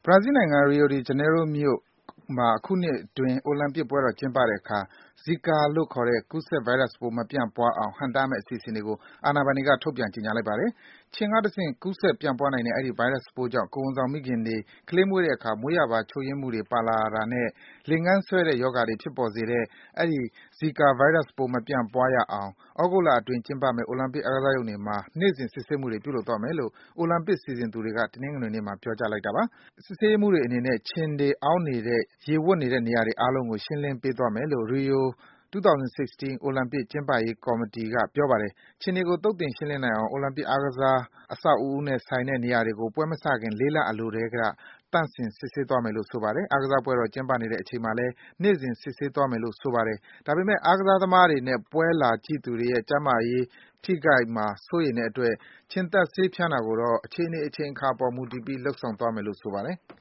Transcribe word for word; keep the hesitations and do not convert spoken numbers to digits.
ဘရာဇီးနိုင်ငံ Rio de Janeiro မြို့မှာ အခုနှစ်အတွင်း အိုလံပစ်ပွဲတော် ကျင်းပတဲ့အခါ Zika လို့ခေါ်တဲ့ ကူးစက်ဗိုင်းရပ်စ်ပိုး မပြန့်ပွားအောင် ဟန့်တားမယ့် အစီအစဉ်တွေကို အာဏာပိုင်တွေက ထုတ်ပြန် ကြေညာလိုက်ပါတယ်။ ခြင်ကတဆင့် ကူးစက် ပြန့်ပွားနိုင်တဲ့ အဲဒီ ဗိုင်းရပ်စ်ပိုးကြောင့် ကိုယ်ဝန်ဆောင်မိခင်တွေ ကလေးမွေးတဲ့အခါ မွေးရာပါ ချို့ယွင်းမှုတွေ ပါလာတာနဲ့ လိင်ငန်းစွဲတဲ့ ရောဂါတွေ ဖြစ်ပေါ်စေတဲ့ အဲဒီ Zika ဗိုင်းရပ်စ်ပိုး မပြန့်ပွားရအောင် သြဂုတ်လအတွင်း ကျင်းပမယ့် အိုလံပစ် အားကစားရုံတွေမှာ နေ့စဉ် စစ်ဆေးမှုတွေ ပြုလုပ်သွားမယ်လို့ အိုလံပစ် စီစဉ်သူတွေက တနင်္ဂနွေနေ့မှာ ပြောကြားလိုက်တာပါ။ စစ်ဆေးရေးမှူးတွေအနေနဲ့ ခြင်တွေ အောင်းနေတဲ့ ရေဝပ်နေတဲ့ နေရာတွေ အားလုံးကို ရှင်းလင်းပေးသွားမယ်လို့ Rio ၂၀၁၆ အိုလံပစ် ကျင်းပရေး ကော်မတီက ပြောပါတယ်။ ခြင်တွေကို သုတ်သင် ရှင်းလင်းနိုင်အောင် အိုလံပစ် အားကစား အဆောက်အဦးနဲ့ဆိုင်တဲ့ နေရာတွေကို ပွဲမစခင် လေးလအလိုကတည်းက သန့်စင် စစ်ဆေးသွားမယ်လို့ ဆိုပါတယ်။ အားကစားပွဲတော် ကျင်းပနေတဲ့အချိန်မှာလည်း နေ့စဉ် စစ်ဆေးသွားမယ်လို့ ဆိုပါတယ်။ ဒါပေမယ့် အားကစားသမားတွေနဲ့ ပွဲလာကြည့်သူတွေရဲ့ ကျန်းမာရေး ထိခိုက်မှာ စိုးရိမ်တဲ့အတွက် ခြင်သတ်ဆေး ဖျန်းတာကိုတော့ အခြေအနေ အချိန်အခါအပေါ် မူတည်ပြီး လုပ်ဆောင်သွားမယ်လို့ ဆိုပါတယ်။